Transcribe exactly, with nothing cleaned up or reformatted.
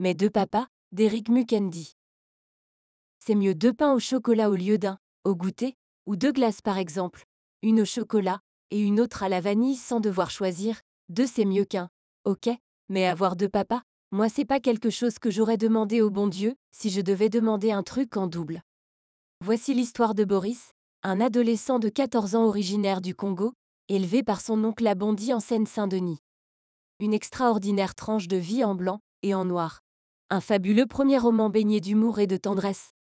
Mais deux papas, d'Eric Mukendi. C'est mieux deux pains au chocolat au lieu d'un, au goûter, ou deux glaces par exemple. Une au chocolat, et une autre à la vanille sans devoir choisir. Deux c'est mieux qu'un. Ok, mais avoir deux papas, moi c'est pas quelque chose que j'aurais demandé au bon Dieu, si je devais demander un truc en double. Voici l'histoire de Boris, un adolescent de quatorze ans originaire du Congo, élevé par son oncle à Bondy en Seine-Saint-Denis. Une extraordinaire tranche de vie en blanc et en noir. Un fabuleux premier roman baigné d'humour et de tendresse.